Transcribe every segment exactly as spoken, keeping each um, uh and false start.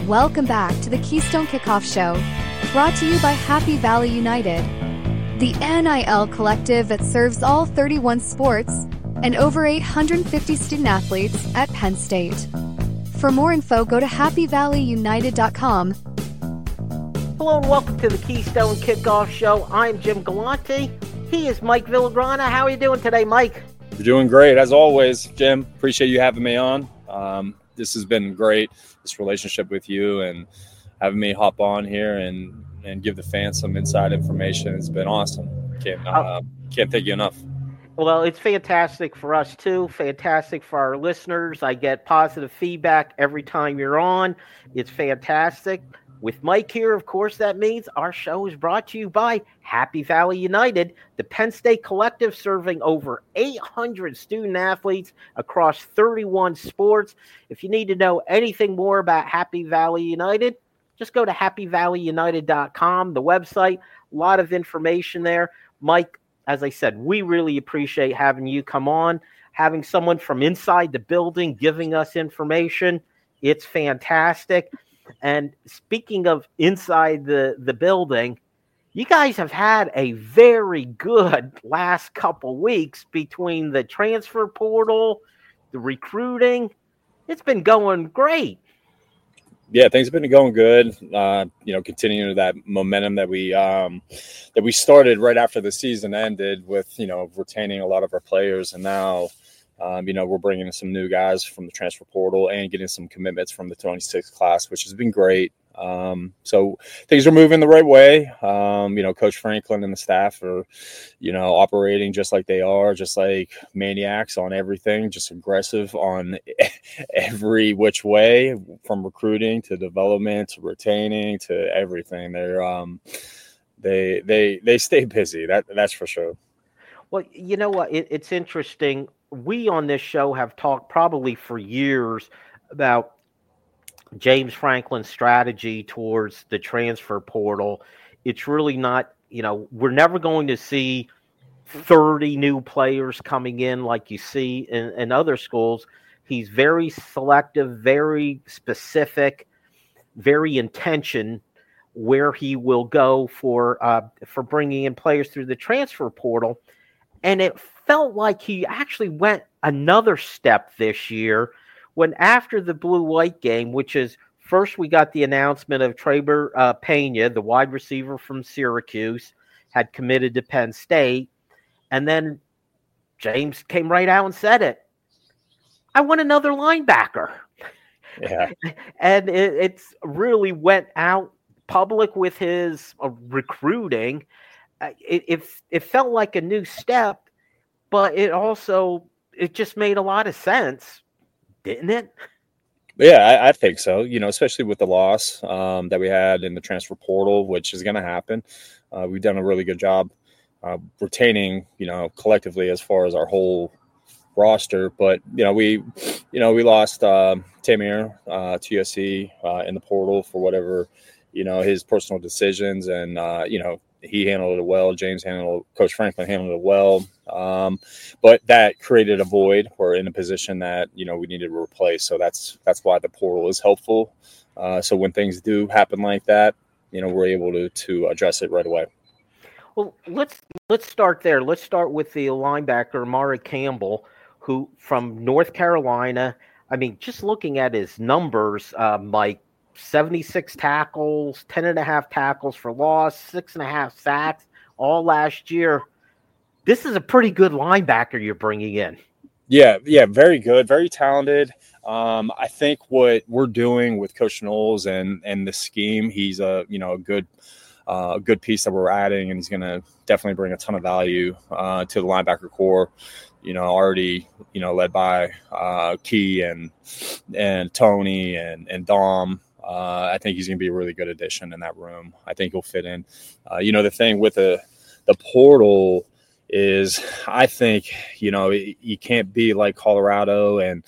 Welcome back to the Keystone Kickoff Show, brought to you by Happy Valley United, the N I L collective that serves all thirty-one sports and over eight hundred fifty student-athletes at Penn State. For more info, go to happy valley united dot com. Hello and welcome to the Keystone Kickoff Show. I'm Jim Galante. He is Mike Villagrana. How are you doing today, Mike? You're doing great, as always, Jim. Appreciate you having me on. Um, this has been great, this relationship with you and having me hop on here and, and give the fans some inside information. It's been awesome. Can't, uh, can't thank you enough. Well, it's fantastic for us, too. Fantastic for our listeners. I get positive feedback every time you're on. It's fantastic. With Mike here, of course, that means our show is brought to you by Happy Valley United, the Penn State collective serving over eight hundred student-athletes across thirty-one sports. If you need to know anything more about Happy Valley United, just go to happy valley united dot com, the website. A lot of information there. Mike, as I said, we really appreciate having you come on, having someone from inside the building giving us information. It's fantastic. And speaking of inside the, the building, you guys have had a very good last couple weeks between the transfer portal, the recruiting. It's been going great. Yeah, things have been going good. Uh, you know, continuing that momentum that we um, that we started right after the season ended with, you know, retaining a lot of our players. And now, um, you know, we're bringing in some new guys from the transfer portal and getting some commitments from the twenty-six class, which has been great. Um, so things are moving the right way. Um, you know, Coach Franklin and the staff are, you know, operating just like they are, just like maniacs on everything, just aggressive on every which way, from recruiting to development to retaining to everything. They're, um, they, they, they stay busy. That that's for sure. Well, you know what? It, it's interesting. We on this show have talked probably for years about James Franklin's strategy towards the transfer portal. It's really not, you know, we're never going to see thirty new players coming in like you see in, in other schools. He's very selective, very specific, very intention where he will go for uh, for bringing in players through the transfer portal. And it felt like he actually went another step this year when, after the blue-white game, which is first we got the announcement of Traber uh, Pena, the wide receiver from Syracuse, had committed to Penn State. And then James came right out and said it. I want another linebacker. Yeah. And it it's really went out public with his uh, recruiting. Uh, it, it it felt like a new step, but it also, it just made a lot of sense, didn't it? Yeah, I, I think so. You know, especially with the loss um, that we had in the transfer portal, which is going to happen. Uh, we've done a really good job uh, retaining, you know, collectively as far as our whole roster. But, you know, we, you know, we lost uh, Tamir uh, to U S C uh, in the portal for whatever, you know, his personal decisions. And, uh, you know, he handled it well. James handled, Coach Franklin handled it well. Um, but that created a void. We're in a position that, you know, we needed to replace. So that's, that's why the portal is helpful. Uh, so when things do happen like that, you know, we're able to, to address it right away. Well, let's, let's start there. Let's start with the linebacker, Amari Campbell, who from North Carolina. I mean, just looking at his numbers, uh, Mike, seventy-six tackles, ten and a half tackles for loss, six and a half sacks all last year. This is a pretty good linebacker you're bringing in. Yeah, yeah, very good, very talented. Um, I think what we're doing with Coach Knowles and and the scheme, he's a you know a good uh, a good piece that we're adding, and he's going to definitely bring a ton of value uh, to the linebacker core. You know, already you know led by uh, Key and and Tony and and Dom. Uh, I think he's going to be a really good addition in that room. I think he'll fit in. Uh, you know, the thing with the the portal is, I think, you know, you can't be like Colorado and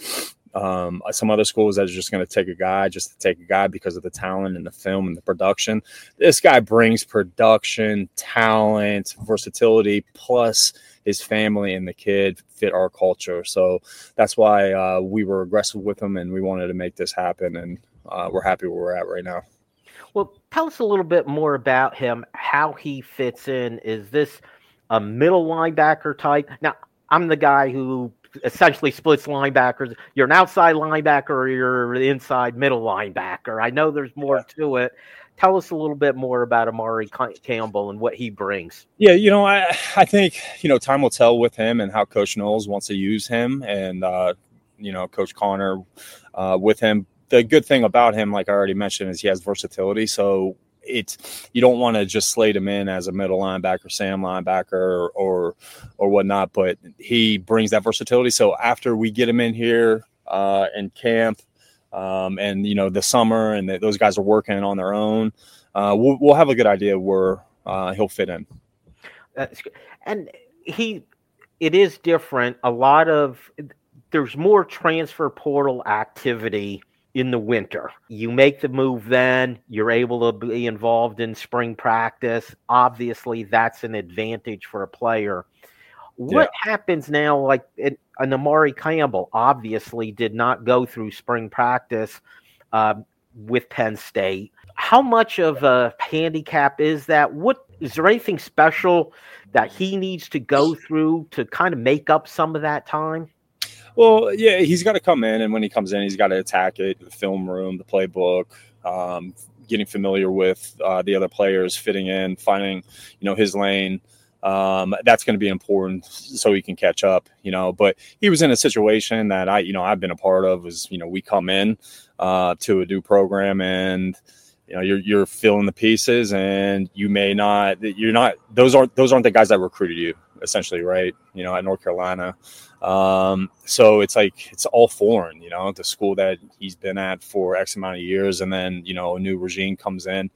um, some other schools that are just going to take a guy just to take a guy because of the talent and the film and the production. This guy brings production, talent, versatility, plus his family and the kid fit our culture. So that's why uh, we were aggressive with him and we wanted to make this happen. And uh, we're happy where we're at right now. Well, tell us a little bit more about him, how he fits in. Is this a middle linebacker type? Now, I'm the guy who essentially splits linebackers. You're an outside linebacker or you're an inside middle linebacker. I know there's more yeah. to it. Tell us a little bit more about Amari Campbell and what he brings. Yeah, you know, I I think, you know, time will tell with him and how Coach Knowles wants to use him and, uh, you know, Coach Connor uh, with him. The good thing about him, like I already mentioned, is he has versatility. So it's you don't want to just slate him in as a middle linebacker, Sam linebacker, or, or or whatnot. But he brings that versatility. So after we get him in here uh, in camp, um, and you know the summer, and the, those guys are working on their own, uh, we'll we'll have a good idea where uh, he'll fit in. That's good. And he, it is different. A lot of there's more transfer portal activity in the winter. You make the move then, you're able to be involved in spring practice. Obviously, that's an advantage for a player. What yeah. happens now, like it, an Amari Campbell obviously did not go through spring practice uh, with Penn State. How much of a handicap is that? What is there anything special that he needs to go through to kind of make up some of that time? Well, yeah, he's got to come in, and when he comes in, he's got to attack it, the film room, the playbook, um, getting familiar with uh, the other players, fitting in, finding, you know, his lane. Um, that's going to be important so he can catch up, you know. But he was in a situation that I, you know, I've been a part of. Was you know, we come in uh, to a new program, and you know, you're you're filling the pieces, and you may not, you're not. Those aren't those aren't the guys that recruited you, essentially, right? You know, at North Carolina. Um, so it's like, it's all foreign, you know, the school that he's been at for X amount of years. And then, you know, a new regime comes in.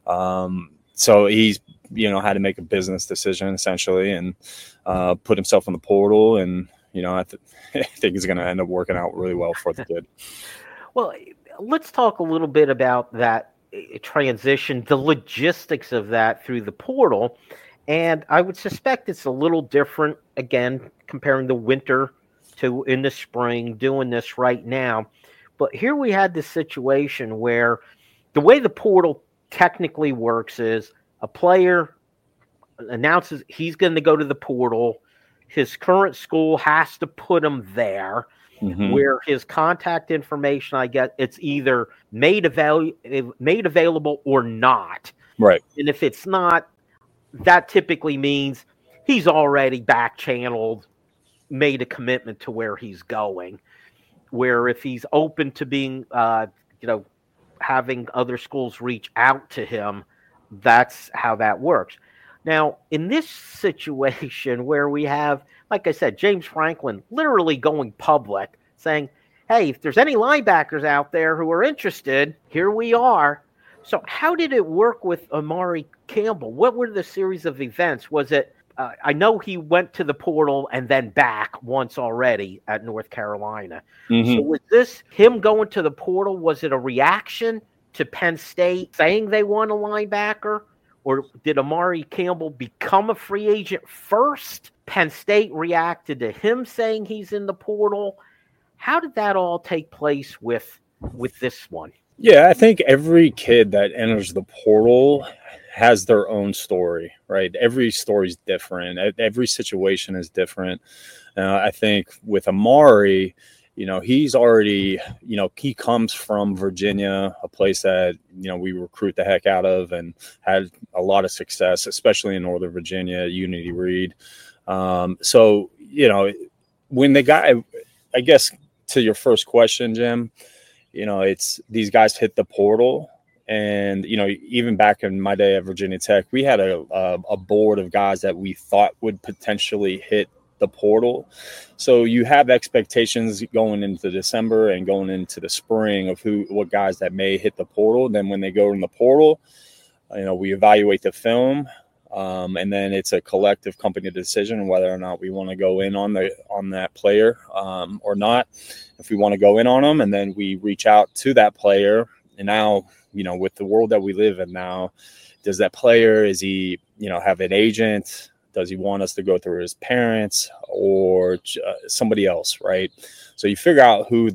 Um, so he's, you know, had to make a business decision essentially and, uh, put himself in the portal. And, you know, I, th- I think it's going to end up working out really well for the kid. Well, let's talk a little bit about that transition, the logistics of that through the portal. And I would suspect it's a little different, again, comparing the winter to in the spring, doing this right now. But here we had this situation where the way the portal technically works is a player announces he's going to go to the portal. His current school has to put him there, mm-hmm. where his contact information, I guess, it's either made, avail- made available or not. Right. And if it's not, that typically means he's already back channeled, made a commitment to where he's going. Where if he's open to being, uh, you know, having other schools reach out to him, that's how that works. Now, in this situation where we have, like I said, James Franklin literally going public saying, hey, if there's any linebackers out there who are interested, here we are. So how did it work with Amari Campbell? What were the series of events? Was it, uh, I know he went to the portal and then back once already at North Carolina. Mm-hmm. So was this him going to the portal? Was it a reaction to Penn State saying they want a linebacker? Or did Amari Campbell become a free agent first? Penn State reacted to him saying he's in the portal. How did that all take place with with this one? Yeah, I think every kid that enters the portal has their own story, right? Every story is different. Every situation is different. Uh, I think with Amari, you know, he's already, you know, he comes from Virginia, a place that, you know, we recruit the heck out of and had a lot of success, especially in Northern Virginia, Unity Reed. Um, so, you know, when the guy, I guess to your first question, Jim, you know, it's these guys hit the portal. And, you know, even back in my day at Virginia Tech, we had a, a, a board of guys that we thought would potentially hit the portal. So you have expectations going into December and going into the spring of who, what guys that may hit the portal. Then when they go in the portal, you know, we evaluate the film. Um, and then it's a collective company decision whether or not we want to go in on the on that player um, or not. If we want to go in on them, and then we reach out to that player. And now, you know, with the world that we live in now, does that player, is he, you know, have an agent? Does he want us to go through his parents or uh, somebody else, right? So you figure out who the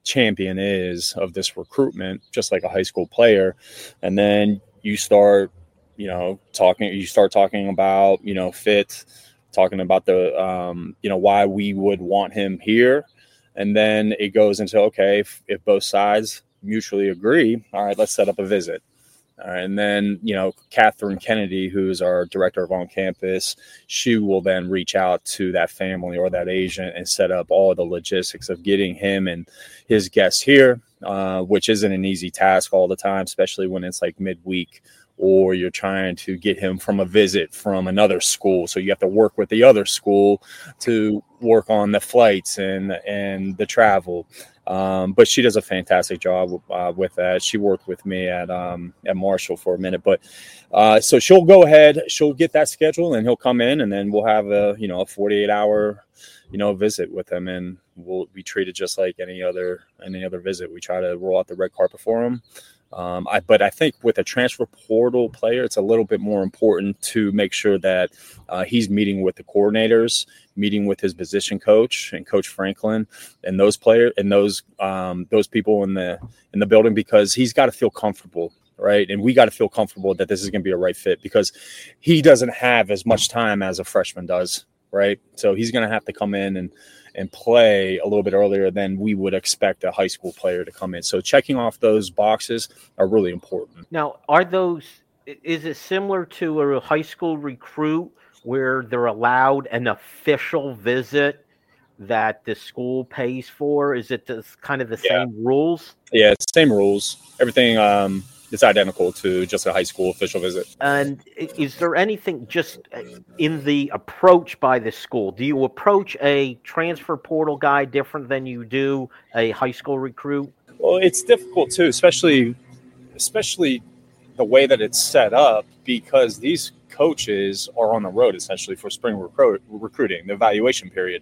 champion is of this recruitment, just like a high school player. And then you start, you know, talking, you start talking about, you know, fit, talking about the, um, you know, why we would want him here. And then it goes into, okay, if, if both sides mutually agree, all right, let's set up a visit. All right, and then, you know, Catherine Kennedy, who's our director of on-campus, she will then reach out to that family or that agent and set up all the logistics of getting him and his guests here, uh, which isn't an easy task all the time, especially when it's like midweek or you're trying to get him from a visit from another school. So you have to work with the other school to work on the flights and, and the travel. Um, but she does a fantastic job uh, with that. She worked with me at um, at Marshall for a minute, but uh, so she'll go ahead, she'll get that schedule, and he'll come in, and then we'll have a you know a forty-eight hour you know visit with him, and we'll be treated just like any other any other visit. We try to roll out the red carpet for him. Um, I, but I think with a transfer portal player, it's a little bit more important to make sure that uh, he's meeting with the coordinators, meeting with his position coach and Coach Franklin, and those players and those um, those people in the in the building, because he's got to feel comfortable, right? And we got to feel comfortable that this is going to be a right fit, because he doesn't have as much time as a freshman does, right? So he's going to have to come in and and play a little bit earlier than we would expect a high school player to come in. So checking off those boxes are really important. Now, are those, is it similar to a high school recruit where they're allowed an official visit that the school pays for? Is it this kind of the Yeah. same rules? Yeah, it's same rules. Everything um, is identical to just a high school official visit. And is there anything just in the approach by the school? Do you approach a transfer portal guy different than you do a high school recruit? Well, it's difficult too, especially especially the way that it's set up, because these coaches are on the road essentially for spring recruit, recruiting, the evaluation period.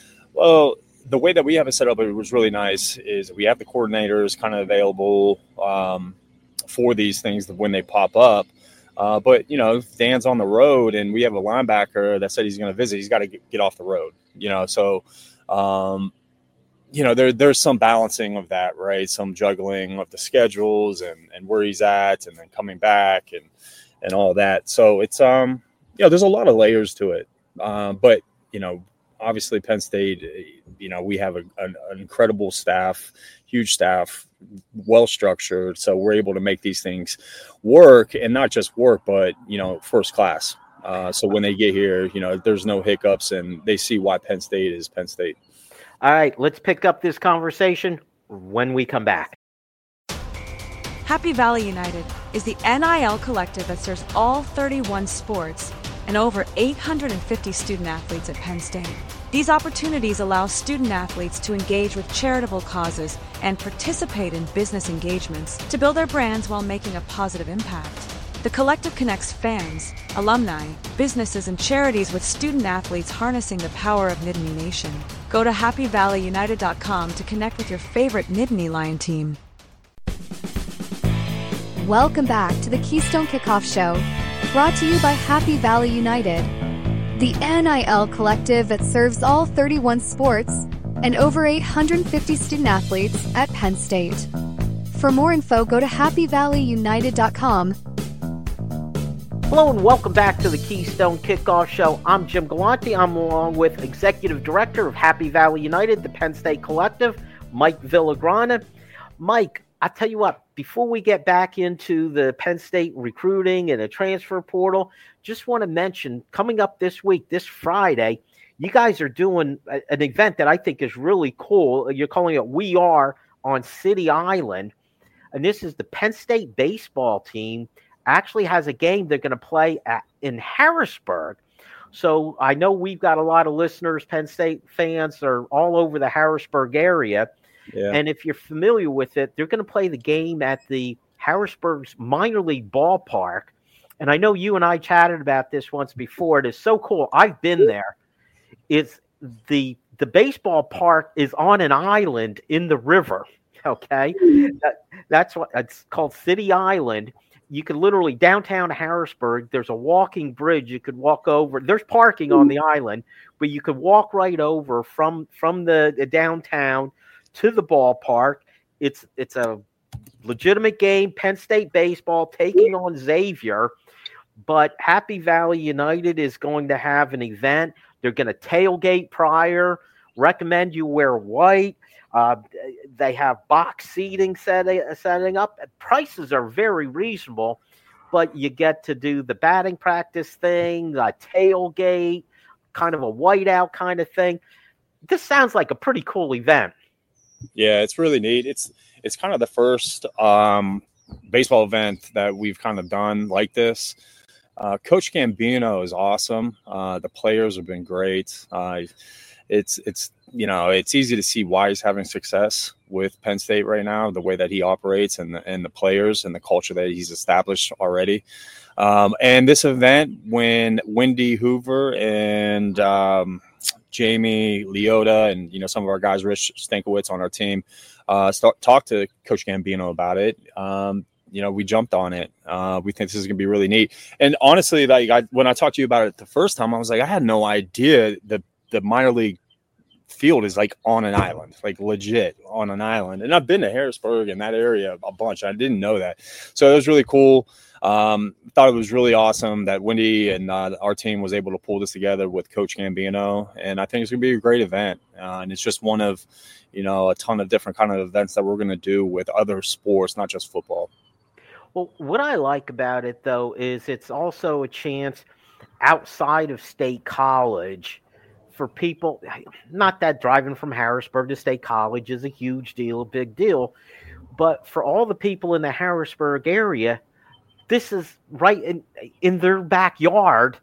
Well, the way that we have it set up, it was really nice, is we have the coordinators kind of available um, for these things when they pop up. Uh, but, you know, if Dan's on the road and we have a linebacker that said he's going to visit, he's got to get, get off the road, you know. So, um, you know, there there's some balancing of that, right? Some juggling of the schedules and, and where he's at, and then coming back and, and all that. So it's, um, you know, there's a lot of layers to it. Uh, but, you know, obviously Penn State, you know, we have a, an, an incredible staff, huge staff, well-structured. So we're able to make these things work, and not just work, but, you know, first class. Uh, so when they get here, you know, there's no hiccups, and they see why Penn State is Penn State. All right, let's pick up this conversation when we come back. Happy Valley United is the N I L collective that serves all thirty-one sports and over eight hundred fifty student athletes at Penn State. These opportunities allow student athletes to engage with charitable causes and participate in business engagements to build their brands while making a positive impact. The collective connects fans, alumni, businesses, and charities with student athletes harnessing the power of Nittany Nation. Go to happy valley united dot com to connect with your favorite Nittany Lion team. Welcome back to the Keystone Kickoff Show, brought to you by Happy Valley United, the N I L collective that serves all thirty-one sports and over eight hundred fifty student athletes at Penn State. For more info, go to happy valley united dot com. Hello and welcome back to the Keystone Kickoff Show. I'm Jim Galante. I'm along with Executive Director of Happy Valley United, the Penn State Collective, Mike Villagrana. Mike, I tell you what, before we get back into the Penn State recruiting and the transfer portal, just want to mention, coming up this week, this Friday, you guys are doing a, an event that I think is really cool. You're calling it We Are on City Island. And this is the Penn State baseball team actually has a game they're going to play at, in Harrisburg. So I know we've got a lot of listeners, Penn State fans are all over the Harrisburg area. Yeah. And if you're familiar with it, they're going to play the game at the Harrisburg's minor league ballpark. And I know you and I chatted about this once before. It is so cool. I've been there. It's the the baseball park is on an island in the river. Okay. That, that's what it's called, City Island. You could literally, downtown Harrisburg, there's a walking bridge. You could walk over. There's parking on the island, but you could walk right over from, from the, the downtown to the ballpark. It's it's a legitimate game. Penn State baseball taking on Xavier. But Happy Valley United is going to have an event. They're going to tailgate prior. Recommend you wear white. Uh, they have box seating set, setting up. Prices are very reasonable, but you get to do the batting practice thing, a tailgate, kind of a whiteout kind of thing. This sounds like a pretty cool event. Yeah, it's really neat. It's it's kind of the first um, baseball event that we've kind of done like this. Uh, Coach Gambino is awesome. Uh, the players have been great. Uh, it's it's you know it's easy to see why he's having success with Penn State right now. The way that he operates and the, and the players and the culture that he's established already. Um, and this event, when Wendy Hoover and um, Jamie Leota and you know some of our guys, Rich Stankiewicz on our team, uh, start talk to Coach Gambino about it. Um, You know, we jumped on it. Uh, we think this is going to be really neat. And honestly, like I, when I talked to you about it the first time, I was like, I had no idea that the minor league field is like on an island, like legit on an island. And I've been to Harrisburg and that area a bunch. I didn't know that. So it was really cool. Um, thought it was really awesome that Wendy and uh, our team was able to pull this together with Coach Gambino. And I think it's going to be a great event. Uh, and it's just one of, you know, a ton of different kind of events that we're going to do with other sports, not just football. Well, what I like about it, though, is it's also a chance outside of State College for people, not that driving from Harrisburg to State College is a huge deal, a big deal, but for all the people in the Harrisburg area, this is right in, in their backyard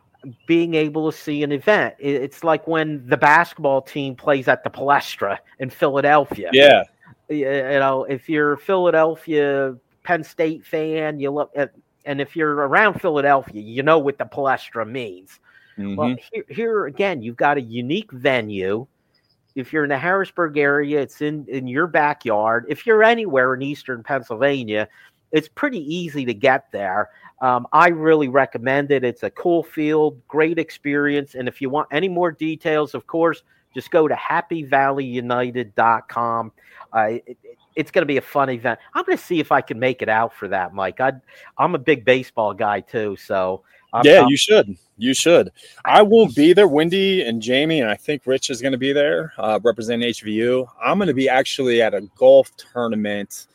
being able to see an event. It's like when the basketball team plays at the Palestra in Philadelphia. Yeah. You know, if you're Philadelphia Penn State fan, you look at, and if you're around Philadelphia, you know what the Palestra means. Mm-hmm. Well, here, here again, you've got a unique venue. If you're in the Harrisburg area, it's in, in your backyard. If you're anywhere in Eastern Pennsylvania, it's pretty easy to get there. Um, I really recommend it. It's a cool field, great experience. And if you want any more details, of course, just go to happy valley united dot com. Uh, it, It's going to be a fun event. I'm going to see if I can make it out for that, Mike. I'd, I'm a big baseball guy too, so I'm, yeah, I'm, you should. You should. I won't be there. Wendy and Jamie, and I think Rich is going to be there uh, representing H V U. I'm going to be actually at a golf tournament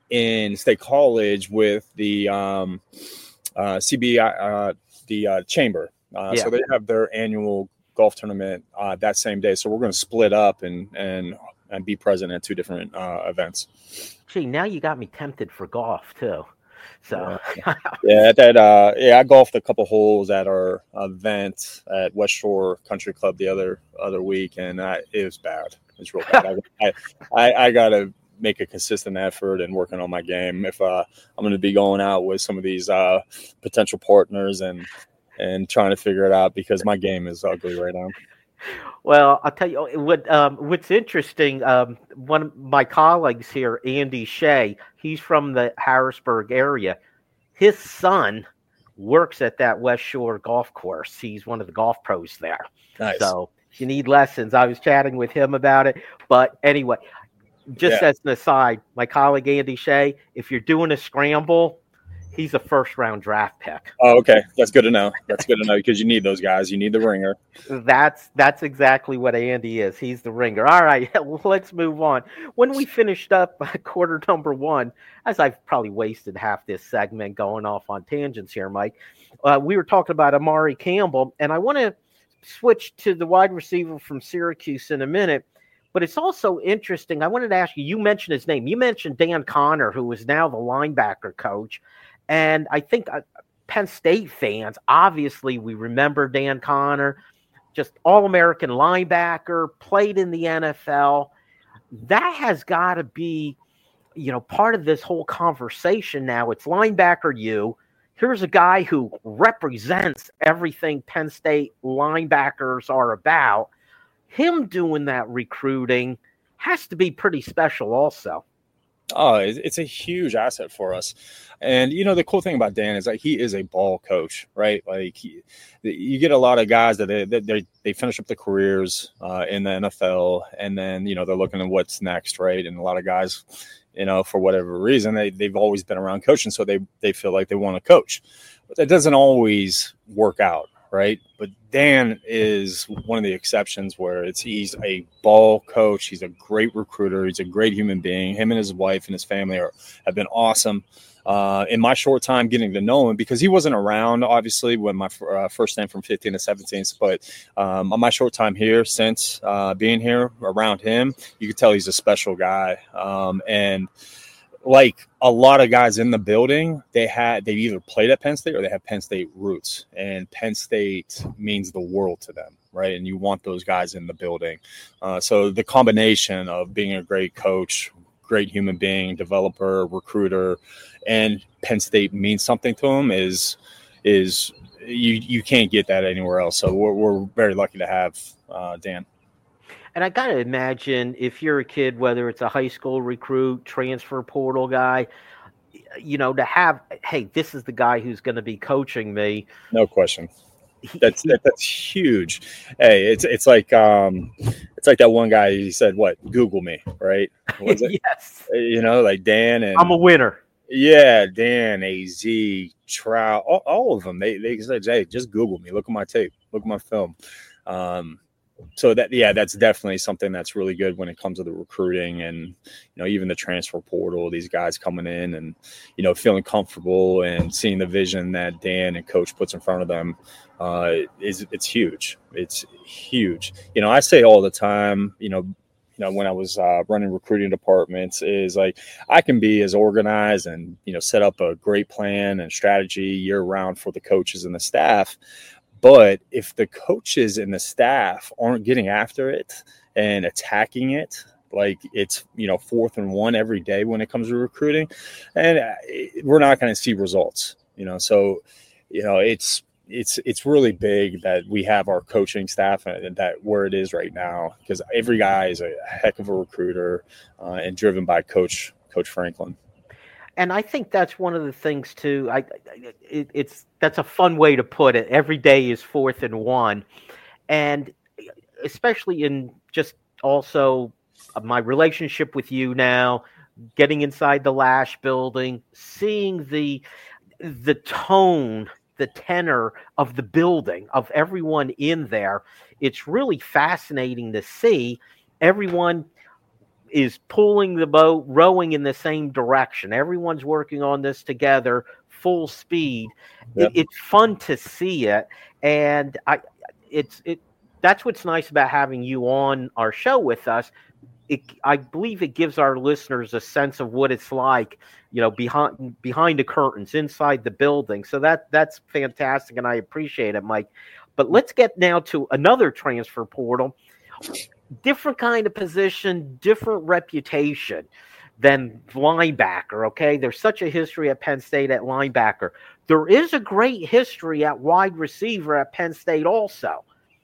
in State College with the um, uh, C B I, uh, the uh, Chamber. Uh, yeah. So they have their annual golf tournament uh, that same day. So we're going to split up and and. and be present at two different uh, events. Gee, now you got me tempted for golf too. So yeah, yeah that uh, yeah, I golfed a couple holes at our event at West Shore Country Club the other other week, and I, it was bad. It's real bad. I, I I gotta make a consistent effort and working on my game if uh, I'm going to be going out with some of these uh, potential partners and and trying to figure it out because my game is ugly right now. Well, I'll tell you what. Um, what's interesting. Um, one of my colleagues here, Andy Shea, he's from the Harrisburg area. His son works at that West Shore golf course. He's one of the golf pros there. Nice. So if you need lessons, I was chatting with him about it. But anyway, just yeah. as an aside, my colleague Andy Shea, if you're doing a scramble, he's a first-round draft pick. Oh, okay. That's good to know. That's good to know because you need those guys. You need the ringer. That's that's exactly what Andy is. He's the ringer. All right, let's move on. When we finished up quarter number one, as I've probably wasted half this segment going off on tangents here, Mike, uh, we were talking about Amari Campbell, and I want to switch to the wide receiver from Syracuse in a minute. But it's also interesting. I wanted to ask you, you mentioned his name. You mentioned Dan Connor, who is now the linebacker coach. And I think uh, Penn State fans, obviously, we remember Dan Connor, just all-American linebacker, played in the N F L. That has got to be, you know, part of this whole conversation now. It's linebacker you. Here's a guy who represents everything Penn State linebackers are about. Him doing that recruiting has to be pretty special also. Oh, it's a huge asset for us. And, you know, the cool thing about Dan is that he is a ball coach, right? Like he, you get a lot of guys that they, they, they finish up their careers uh, in the N F L, and then, you know, they're looking at what's next, right? And a lot of guys, you know, for whatever reason, they, they've always been around coaching, so they, they feel like they want to coach. But that doesn't always work out, right? But Dan is one of the exceptions where it's he's a ball coach. He's a great recruiter. He's a great human being. Him and his wife and his family are have been awesome. Uh, in my short time getting to know him, because he wasn't around, obviously, when my uh, first name from fifteen to seventeen. But um, on my short time here, since uh, being here around him, you can tell he's a special guy. Um, and like a lot of guys in the building, they had they either played at Penn State or they have Penn State roots, and Penn State means the world to them, right? And you want those guys in the building. Uh, so the combination of being a great coach, great human being, developer, recruiter, and Penn State means something to him is is you you can't get that anywhere else. So we're we're very lucky to have uh, Dan. And I got to imagine if you're a kid, whether it's a high school recruit, transfer portal guy, you know, to have, hey, this is the guy who's going to be coaching me. No question. That's that, that's huge. Hey, it's it's like um, it's like that one guy. He said, "What? Google me," right? Was it? Yes. You know, like Dan and I'm a winner. Yeah, Dan, A Z, Trout, all, all of them. They they said, "Hey, just Google me. Look at my tape. Look at my film." Um, so that yeah, that's definitely something that's really good when it comes to the recruiting and you know even the transfer portal. These guys coming in and you know feeling comfortable and seeing the vision that Dan and Coach puts in front of them. Uh, is it's huge. It's huge. You know, I say all the time, you know, you know, when I was uh, running recruiting departments is like, I can be as organized and, you know, set up a great plan and strategy year round for the coaches and the staff. But if the coaches and the staff aren't getting after it and attacking it, like it's, you know, fourth and one every day when it comes to recruiting, and we're not going to see results, you know, so, you know, it's, It's it's really big that we have our coaching staff and that where it is right now, because every guy is a heck of a recruiter uh, and driven by Coach Coach Franklin. And I think that's one of the things too. I it, it's that's a fun way to put it. Every day is fourth and one, and especially in just also my relationship with you now, getting inside the Lash building, seeing the the tone. The tenor of the building, of everyone in there. It's really fascinating to see. Everyone is pulling the boat, rowing in the same direction. Everyone's working on this together, full speed. Yep. It, it's fun to see it. And I, it's, it, that's what's nice about having you on our show with us. It, I believe it gives our listeners a sense of what it's like, you know, behind behind the curtains, inside the building. So that that's fantastic, and I appreciate it, Mike. But let's get now to another transfer portal. Different kind of position, different reputation than linebacker, okay? There's such a history at Penn State at linebacker. There is a great history at wide receiver at Penn State also.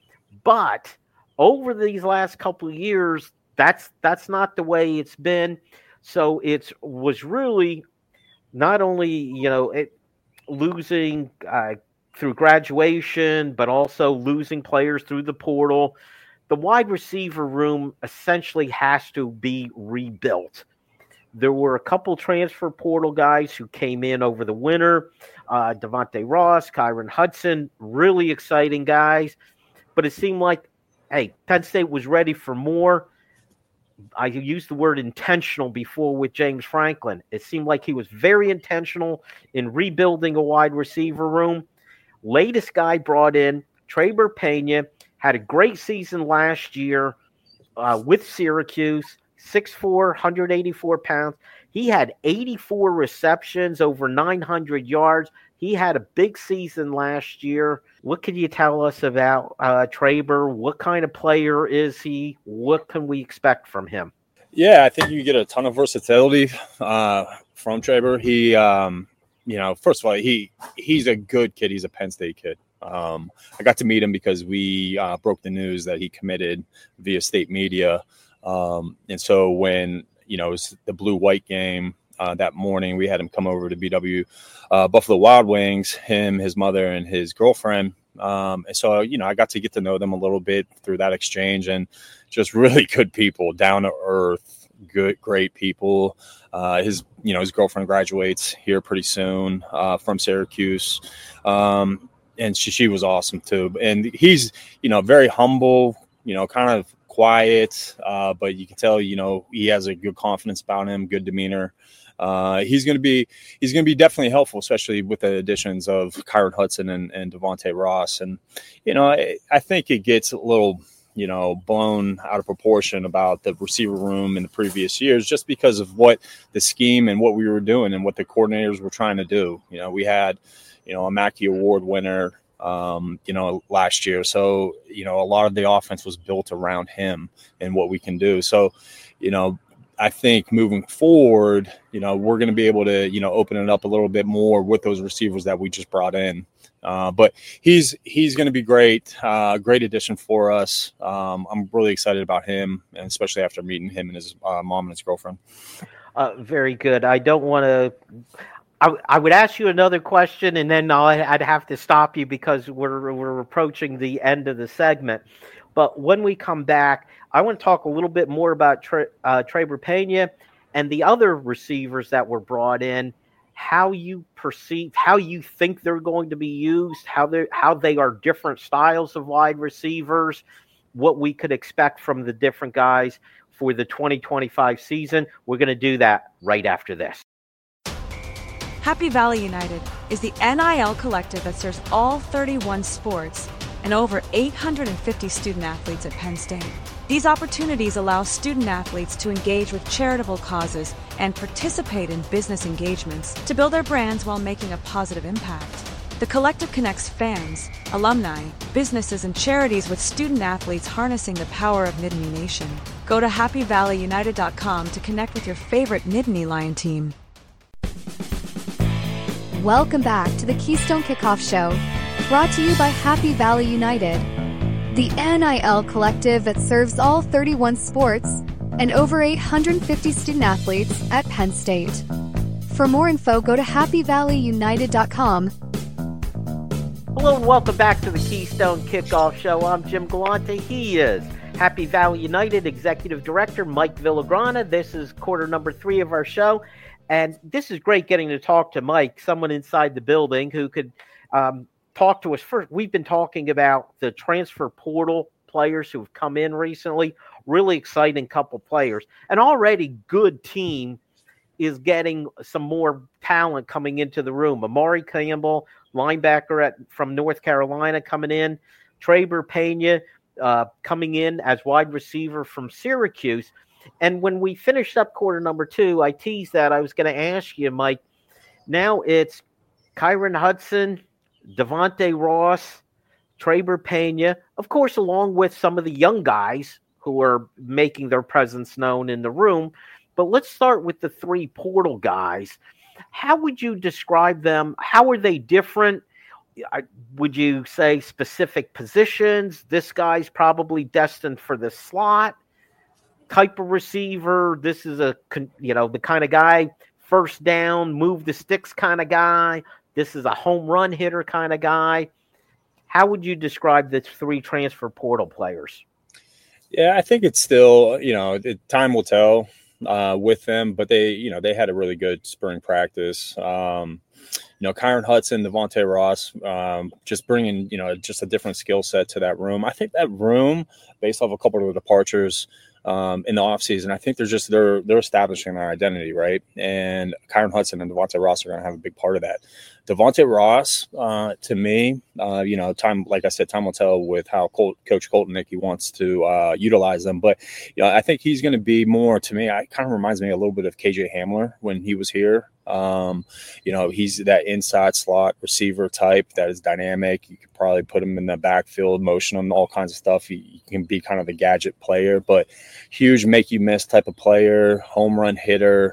But over these last couple of years, That's that's not the way it's been. So it was really not only, you know, it losing uh, through graduation, but also losing players through the portal. The wide receiver room essentially has to be rebuilt. There were a couple transfer portal guys who came in over the winter. Uh, Devontae Ross, Kyron Hudson, really exciting guys. But it seemed like, hey, Penn State was ready for more. I used the word intentional before with James Franklin. It seemed like he was very intentional in rebuilding a wide receiver room. Latest guy brought in, Traber Pena, had a great season last year uh, with Syracuse, six foot four, one hundred eighty-four pounds. He had eighty-four receptions, over nine hundred yards. He had a big season last year. What can you tell us about uh, Traber? What kind of player is he? What can we expect from him? Yeah, I think you get a ton of versatility uh, from Traber. He, um, you know, first of all, he he's a good kid. He's a Penn State kid. Um, I got to meet him because we uh, broke the news that he committed via state media. Um, and so when you know, it was the blue-white game uh, that morning. We had him come over to B W uh, Buffalo Wild Wings, him, his mother, and his girlfriend. Um, and so, you know, I got to get to know them a little bit through that exchange, and just really good people, down to earth, good, great people. Uh, his, you know, his girlfriend graduates here pretty soon uh, from Syracuse. Um, and she, she was awesome too. And he's, you know, very humble, you know, kind of quiet, uh, but you can tell, you know, he has a good confidence about him, good demeanor. Uh, he's going to be, he's going to be definitely helpful, especially with the additions of Kyron Hudson and, and Devontae Ross. And, you know, I, I think it gets a little, you know, blown out of proportion about the receiver room in the previous years, just because of what the scheme and what we were doing and what the coordinators were trying to do. You know, we had, you know, a Mackey Award winner, um, you know, last year. So, you know, a lot of the offense was built around him and what we can do. So, you know, I think moving forward, you know, we're going to be able to, you know, open it up a little bit more with those receivers that we just brought in. Uh, but he's he's going to be great, uh, great addition for us. Um, I'm really excited about him, and especially after meeting him and his uh, mom and his girlfriend. Uh, very good. I don't want to. I, I would ask you another question, and then I'll, I'd have to stop you because we're we're approaching the end of the segment. But when we come back, I want to talk a little bit more about Tre, uh, Traber Pena and the other receivers that were brought in, how you perceive, how you think they're going to be used, how they how they are different styles of wide receivers, what we could expect from the different guys for the twenty twenty-five season. We're going to do that right after this. Happy Valley United is the N I L collective that serves all thirty-one sports and over eight hundred fifty student athletes at Penn State. These opportunities allow student athletes to engage with charitable causes and participate in business engagements to build their brands while making a positive impact. The collective connects fans, alumni, businesses, and charities with student athletes harnessing the power of Nittany Nation. Go to happy valley united dot com to connect with your favorite Nittany Lion team. Welcome back to the Keystone Kickoff Show, brought to you by Happy Valley United, the N I L collective that serves all thirty-one sports and over eight hundred fifty student athletes at Penn State. For more info, go to happy valley united dot com. Hello and welcome back to the Keystone Kickoff Show. I'm Jim Galante. He is Happy Valley United Executive Director Mike Villagrana. This is quarter number three of our show. And this is great getting to talk to Mike, someone inside the building who could um, talk to us first. We've been talking about the transfer portal players who've come in recently. Really exciting couple players. An already good team is getting some more talent coming into the room. Amari Campbell, linebacker at from North Carolina, coming in. Traber Pena uh, coming in as wide receiver from Syracuse. And when we finished up quarter number two, I teased that I was going to ask you, Mike. Now it's Kyron Hudson, Devontae Ross, Traber Pena, of course, along with some of the young guys who are making their presence known in the room. But let's start with the three portal guys. How would you describe them? How are they different? Would you say specific positions? This guy's probably destined for the slot type of receiver. This is a, you know, the kind of guy, first down, move the sticks kind of guy. This is a home run hitter kind of guy. How would you describe the three transfer portal players? Yeah, I think it's still, you know, time will tell uh, with them, but they, you know, they had a really good spring practice. Um, you know, Kyron Hudson, Devontae Ross, um, just bringing, you know, just a different skill set to that room. I think that room, based off a couple of the departures, Um, in the offseason, I think they're just they're they're establishing their identity, right? And Kyron Hudson and Devontae Ross are going to have a big part of that. Devontae Ross, uh, to me, uh, you know, time like I said, time will tell with how Colt, Coach Colton Nicky wants to uh, utilize them. But you know, I think he's going to be more to me. I kind of reminds me a little bit of K J Hamler when he was here. Um, you know, he's that inside slot receiver type that is dynamic. You could probably put him in the backfield, motion him, all kinds of stuff. He, he can be kind of the gadget player, but huge make you miss type of player, home run hitter.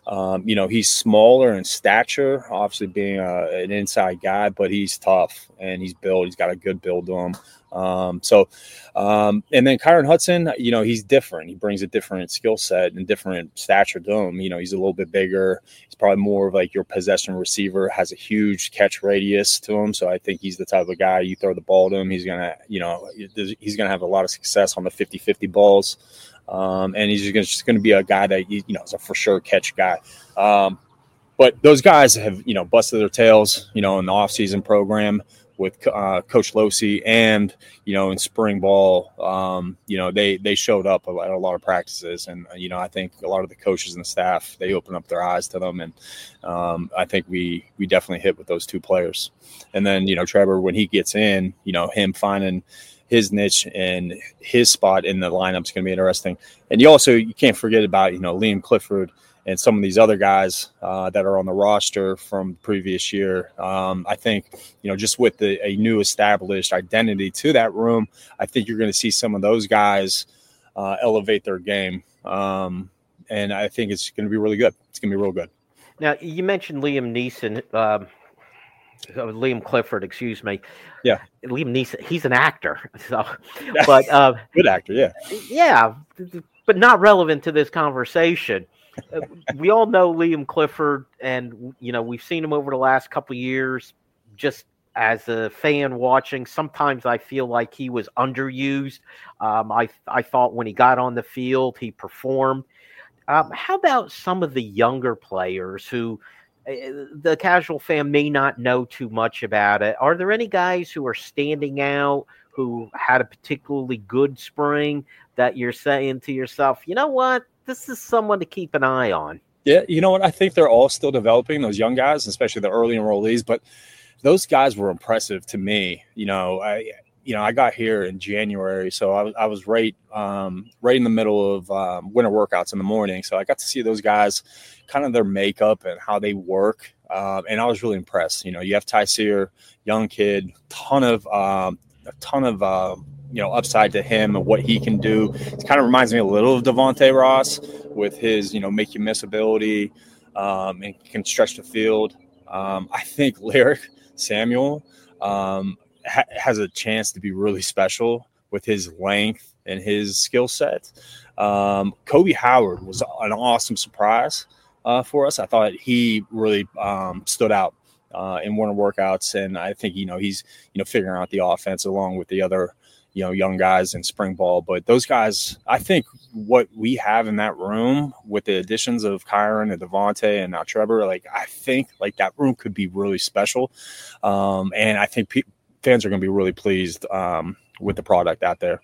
Um, you know, he's smaller in stature, obviously being a, an inside guy, but he's tough and he's built. He's got a good build to him. Um, so, um, and then Kyron Hudson, you know, he's different. He brings a different skill set and different stature to him. You know, he's a little bit bigger. He's probably more of like your possession receiver, has a huge catch radius to him. So I think he's the type of guy you throw the ball to him, he's going to, you know, he's going to have a lot of success on the fifty-fifty balls. Um, and he's just going to be a guy that, you know, is a for sure catch guy. Um, but those guys have, you know, busted their tails, you know, in the offseason program with uh, Coach Losi, and, you know, in spring ball, um, you know, they, they showed up at a lot of practices. And, you know, I think a lot of the coaches and the staff, they opened up their eyes to them. And um, I think we, we definitely hit with those two players. And then, you know, Trevor, when he gets in, you know, him finding his niche and his spot in the lineup is going to be interesting. And you also, you can't forget about, you know, Liam Clifford and some of these other guys uh, that are on the roster from previous year. Um, I think, you know, just with the, a new established identity to that room, I think you're going to see some of those guys uh, elevate their game. Um, and I think it's going to be really good. It's going to be real good. Now, you mentioned Liam Neeson, um, Liam Clifford, excuse me. Yeah. Liam Neeson, he's an actor. So, but uh, good actor, yeah. Yeah, but not relevant to this conversation. Uh, we all know Liam Clifford, and you know we've seen him over the last couple of years. Just as a fan watching, sometimes I feel like he was underused. Um, I I thought when he got on the field, he performed. Um, how about some of the younger players who uh, the casual fan may not know too much about it? Are there any guys who are standing out, who had a particularly good spring, that you're saying to yourself, you know what? This is someone to keep an eye on? Yeah, you know what? I think they're all still developing, those young guys, especially the early enrollees. But those guys were impressive to me. You know, I you know I got here in January, so I, I was right um, right in the middle of um, winter workouts in the morning. So I got to see those guys, kind of their makeup and how they work, um, and I was really impressed. You know, you have Tyseer, young kid, ton of um, a ton of. Uh, you know, upside to him and what he can do. It kind of reminds me a little of Devontae Ross with his, you know, make you miss ability um, and can stretch the field. Um, I think Lyric Samuel um, ha- has a chance to be really special with his length and his skill set. Um, Kobe Howard was an awesome surprise uh, for us. I thought he really um, stood out uh, in winter workouts. And I think, you know, he's, you know, figuring out the offense along with the other, you know, young guys in spring ball. But those guys, I think what we have in that room with the additions of Kyron and Devontae and now Trevor, like, I think like that room could be really special. Um, and I think pe- fans are going to be really pleased um, with the product out there.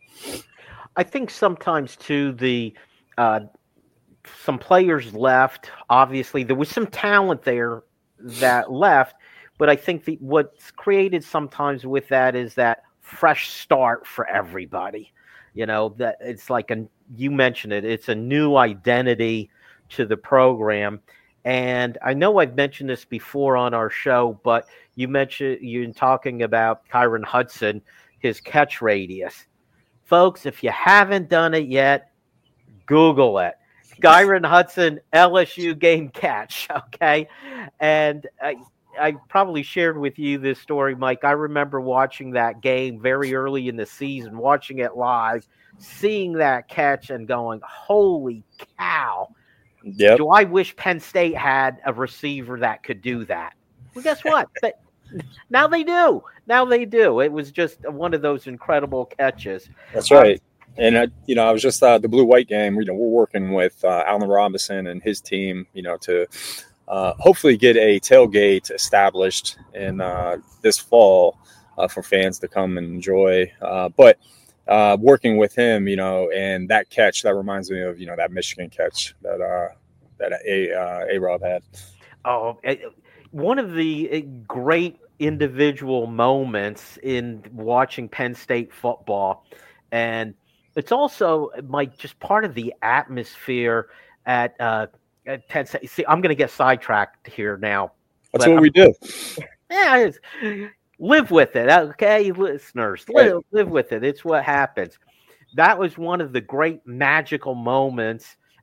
I think sometimes too, the, uh, some players left, obviously there was some talent there that left, but I think the, what's created sometimes with that is that fresh start for everybody. You know, that it's like, a, you mentioned it, it's a new identity to the program. And I know I've mentioned this before on our show, but you mentioned, you're talking about Kyron Hudson, his catch radius. Folks, if you haven't done it yet, Google it. Kyron Hudson, L S U game catch, okay? And uh, I probably shared with you this story, Mike. I remember watching that game very early in the season, watching it live, seeing that catch and going, holy cow. Yep. Do I wish Penn State had a receiver that could do that? Well, guess what? But now they do. Now they do. It was just one of those incredible catches. That's right. Um, and, uh, you know, I was just uh, the blue-white game, you know, we're working with uh, Allen Robinson and his team, you know, to – Uh, hopefully get a tailgate established in uh, this fall uh, for fans to come and enjoy. Uh, but uh, working with him, you know, and that catch, that reminds me of, you know, that Michigan catch that uh, that A, uh, A-Rob had. Oh, one of the great individual moments in watching Penn State football. And it's also, Mike, just part of the atmosphere at uh, – Penn State. See, I'm going to get sidetracked here now. That's what I'm, we do. Yeah, live with it, okay, listeners. Live, right. live with it. It's what happens. That was one of the great magical moments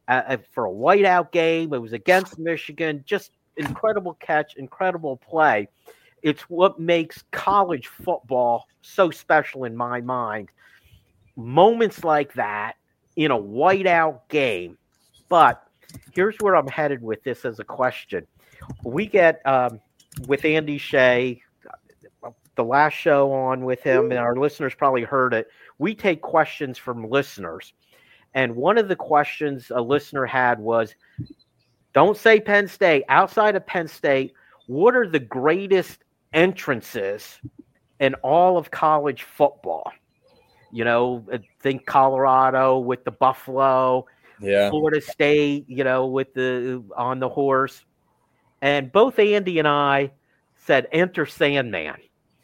uh, for a whiteout game. It was against Michigan. Just incredible catch, incredible play. It's what makes college football so special in my mind. Moments like that in a whiteout game. But here's where I'm headed with this as a question. We get um, with Andy Shea, the last show on with him, and our listeners probably heard it. We take questions from listeners. And one of the questions a listener had was, don't say Penn State. Outside of Penn State, what are the greatest entrances in all of college football? You know, think Colorado with the Buffalo, yeah, Florida State, you know, with the on the horse. And both Andy and I said, enter Sandman.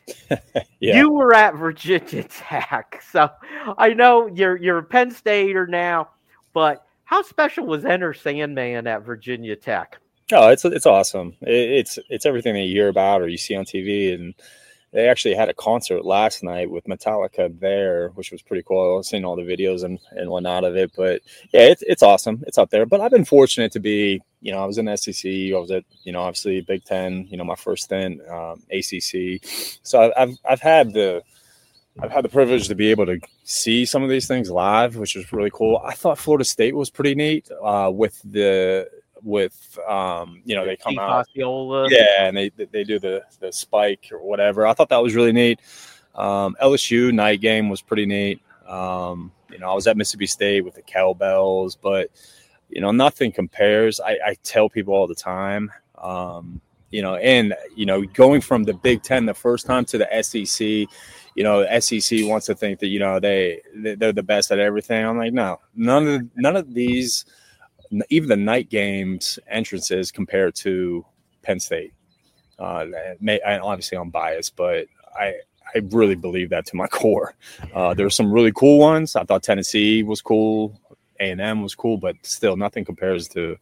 Yeah. You were at Virginia Tech, so I know you're you're a Penn Stater now, but how special was Enter Sandman at Virginia Tech? Oh, it's it's awesome. It, it's it's everything that you hear about or you see on T V, and they actually had a concert last night with Metallica there, which was pretty cool. I've seen all the videos and, and whatnot of it, but yeah, it's it's awesome. It's up there. But I've been fortunate to be, you know, I was in S E C, I was at, you know, obviously Big Ten, you know, my first stint, um, A C C. So I've I've had the I've had the privilege to be able to see some of these things live, which was really cool. I thought Florida State was pretty neat uh, with the. with um you know they come out Osceola. yeah and they they do the the spike or whatever. I thought that was really neat. um L S U night game was pretty neat. um you know I was at Mississippi State with the cowbells, but you know nothing compares. I, I tell people all the time, um you know and you know going from the Big Ten the first time to the S E C, you know the S E C wants to think that you know they they're the best at everything. I'm like, no, none of none of these, even the night games entrances compared to Penn State. Uh, may, I, obviously, I'm biased, but I I really believe that to my core. Uh, there were some really cool ones. I thought Tennessee was cool, A and M was cool, but still nothing compares to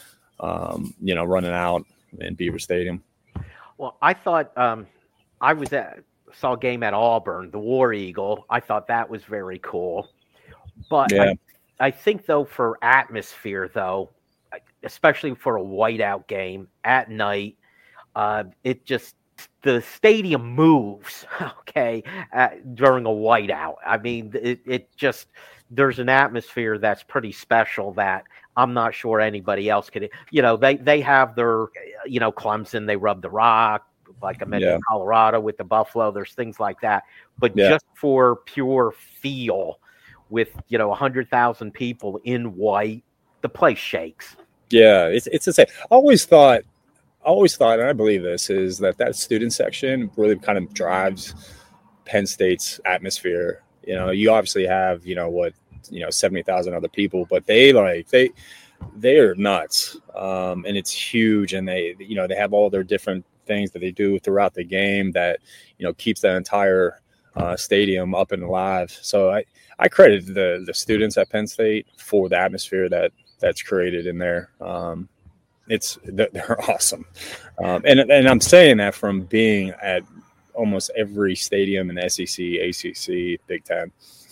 um, you know running out in Beaver Stadium. Well, I thought um, I was at saw a game at Auburn, the War Eagle. I thought that was very cool, but. Yeah. I, I think, though, for atmosphere, though, especially for a whiteout game at night, uh, it just the stadium moves, okay, uh, during a whiteout. I mean, it, it just there's an atmosphere that's pretty special that I'm not sure anybody else could. You know, they, they have their, you know, Clemson, they rub the rock, like I mentioned, yeah. Colorado with the Buffalo. There's things like that. But yeah. just for pure feel, with, you know, one hundred thousand people in white, the place shakes. Yeah, it's it's the same. I always thought, I always thought, and I believe this, is that that student section really kind of drives Penn State's atmosphere. You know, you obviously have, you know, what, you know, seventy thousand other people, but they like, they, they are nuts. Um, and it's huge. And they, you know, they have all their different things that they do throughout the game that, you know, keeps that entire uh, stadium up and alive. So I, I credit the the students at Penn State for the atmosphere that that's created in there. Um, it's they're awesome, um, and and I'm saying that from being at almost every stadium in the S E C, A C C, Big Ten.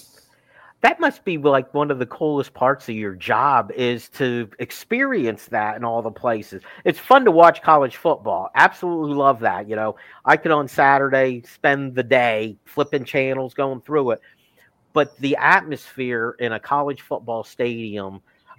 That must be like one of the coolest parts of your job, is to experience that in all the places. It's fun to watch college football. Absolutely love that. You know, I could on Saturday spend the day flipping channels, going through it. But the atmosphere in a college football stadium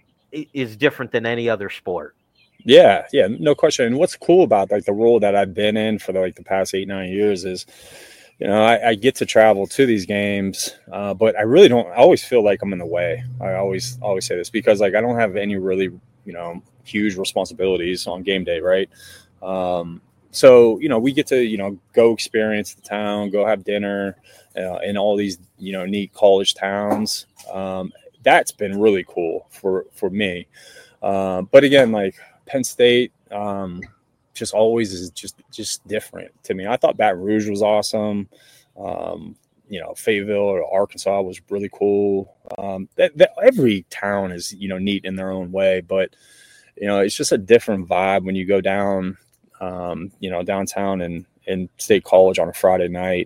is different than any other sport. Yeah, yeah, no question. And what's cool about like the role that I've been in for the, like the past eight, nine years is, you know, I, I get to travel to these games, uh, but I really don't. I always feel like I'm in the way. I always always say this because like I don't have any really, you know, huge responsibilities on game day, right? Um, so you know, we get to you know go experience the town, go have dinner uh, in all these you know neat college towns. Um, that's been really cool for for me. Uh, but again, like Penn State. Um, just always is just just different to me. I thought Baton Rouge was awesome. Um, you know, Fayetteville or Arkansas was really cool. Um, that, that every town is, you know, neat in their own way, but you know, it's just a different vibe when you go down, um, you know, downtown and in State College on a Friday night.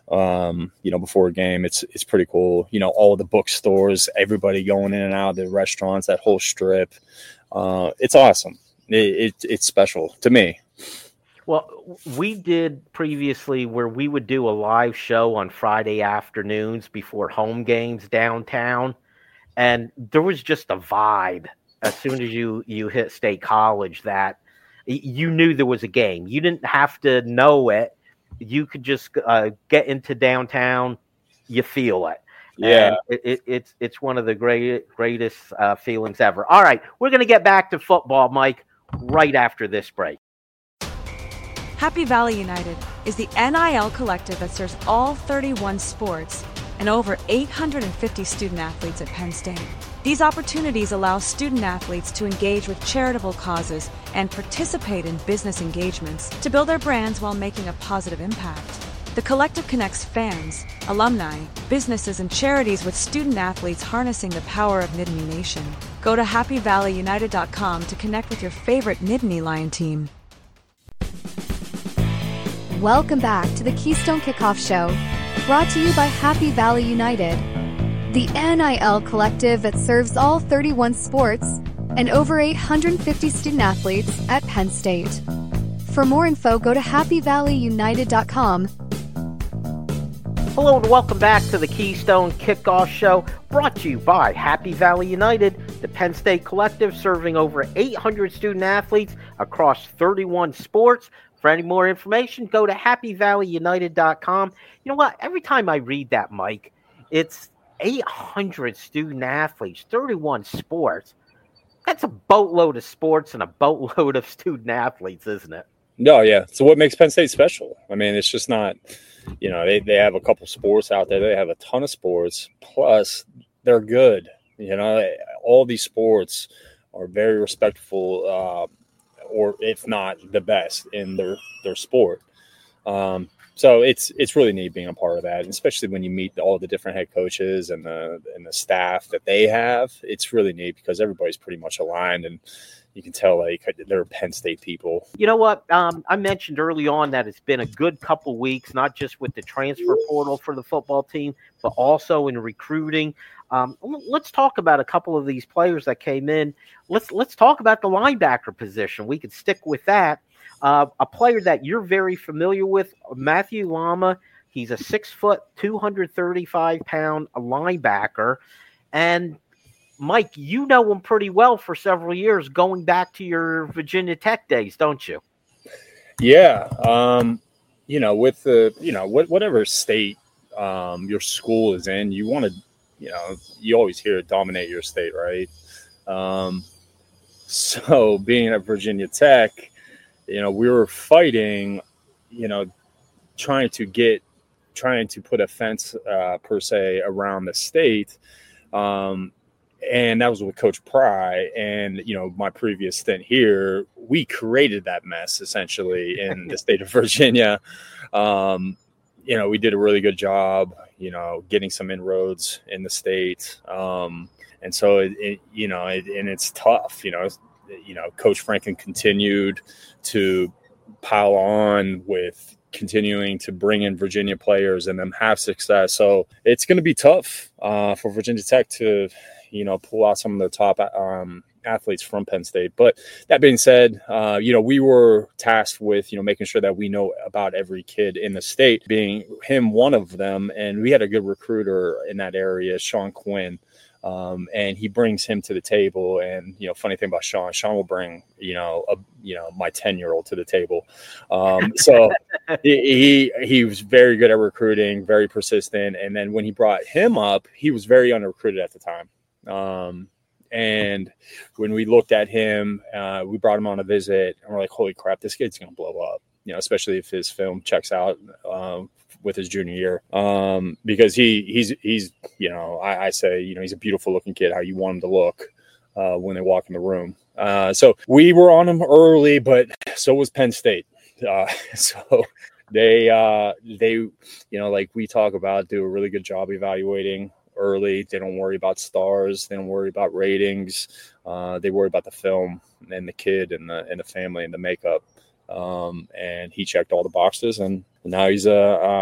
um, you know, before a game. It's it's pretty cool. You know, all the bookstores, everybody going in and out of the restaurants, that whole strip. Uh, it's awesome. It, it it's special to me. Well, we did previously where we would do a live show on Friday afternoons before home games downtown, and there was just a vibe as soon as you you hit State College that you knew there was a game. You didn't have to know it. You could just uh, get into downtown. You feel it. Yeah, and it, it, it's it's one of the great greatest uh, feelings ever. All right, we're going to get back to football, Mike, right after this break. Happy Valley United is the N I L collective that serves all thirty-one sports and over eight hundred fifty student athletes at Penn State. These opportunities allow student athletes to engage with charitable causes and participate in business engagements to build their brands while making a positive impact. The collective connects fans, alumni, businesses, and charities with student athletes harnessing the power of Nittany Nation. Go to happy valley united dot com to connect with your favorite Nittany Lion team. Welcome back to the Keystone Kickoff Show, brought to you by Happy Valley United, the N I L collective that serves all thirty-one sports and over eight hundred fifty student athletes at Penn State. For more info, go to happy valley united dot com. Hello and welcome back to the Keystone Kickoff Show, brought to you by Happy Valley United, the Penn State collective serving over eight hundred student athletes across thirty-one sports. For any more information, go to happy valley united dot com. You know what? Every time I read that, Mike, it's eight hundred student athletes, thirty-one sports. That's a boatload of sports and a boatload of student athletes, isn't it? No, yeah. So what makes Penn State special? I mean, it's just not, you know, they, they have a couple sports out there. They have a ton of sports. Plus, they're good. You know, all these sports are very respectful, uh, or if not the best in their, their sport. Um, so it's it's really neat being a part of that, especially when you meet all the different head coaches and the and the staff that they have. It's really neat because everybody's pretty much aligned, and you can tell like they're Penn State people. You know what? Um, I mentioned early on that it's been a good couple weeks, not just with the transfer portal for the football team, but also in recruiting. Um, let's talk about a couple of these players that came in. Let's let's talk about the linebacker position. We could stick with that. Uh, a player that you're very familiar with, Matthew Lama. He's a six foot, two hundred thirty-five pound linebacker. And Mike, you know him pretty well for several years, going back to your Virginia Tech days, don't you? Yeah. Um, you know, with the, you know, whatever state um, your school is in, you want to, you know, you always hear it dominate your state, right? Um, so being at Virginia Tech, you know, we were fighting, you know, trying to get, trying to put a fence uh, per se around the state. Um, and that was with Coach Pry. And, you know, my previous stint here, we created that mess essentially in the state of Virginia. Um, you know, we did a really good job, you know, getting some inroads in the state. Um, and so, it, it, you know, it, and it's tough, you know, you know, Coach Franklin continued to pile on with continuing to bring in Virginia players and them have success. So it's going to be tough uh, for Virginia Tech to, you know, pull out some of the top um, athletes from Penn State. But that being said, uh, you know, we were tasked with, you know, making sure that we know about every kid in the state, being him one of them. And we had a good recruiter in that area, Sean Quinn. Um, and he brings him to the table. And, you know, funny thing about Sean, Sean will bring, you know, a, you know, my ten year old to the table. Um, so he, he, he was very good at recruiting, very persistent. And then when he brought him up, he was very under-recruited at the time. Um, and when we looked at him, uh, we brought him on a visit and we're like, holy crap, this kid's going to blow up, you know, especially if his film checks out, um, with his junior year, um, because he he's, he's, you know, I, I say, you know, he's a beautiful looking kid, how you want him to look, uh, when they walk in the room. Uh, so we were on him early, but so was Penn State. Uh, so they, uh, they, you know, like we talk about, do a really good job evaluating early. They don't worry about stars. They don't worry about ratings. Uh, they worry about the film and the kid and the, and the family and the makeup. Um, and he checked all the boxes, and now he's a, uh,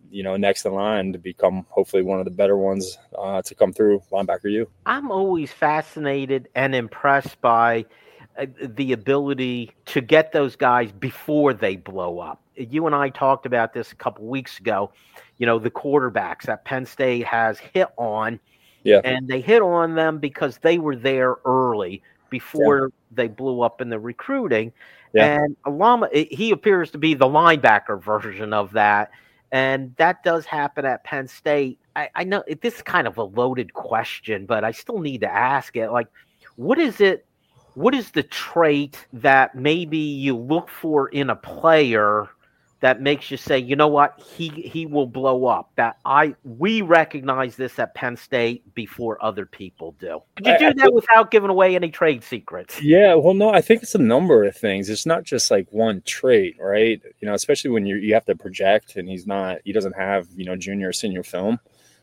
you know, next in line to become hopefully one of the better ones uh, to come through linebacker U. I'm always fascinated and impressed by uh, the ability to get those guys before they blow up. You and I talked about this a couple weeks ago. You know, the quarterbacks that Penn State has hit on, yeah, and they hit on them because they were there early before yeah. they blew up in the recruiting. Yeah. And Alama, he appears to be the linebacker version of that. And that does happen at Penn State. I, I know this is kind of a loaded question, but I still need to ask it. Like, what is it? What is the trait that maybe you look for in a player that makes you say, you know what, he he will blow up? That I we recognize this at Penn State before other people do. Could you do I, I that think, without giving away any trade secrets? Yeah, well, no, I think it's a number of things. It's not just like one trait, right? You know, especially when you you have to project, and he's not, he doesn't have, you know, junior or senior film.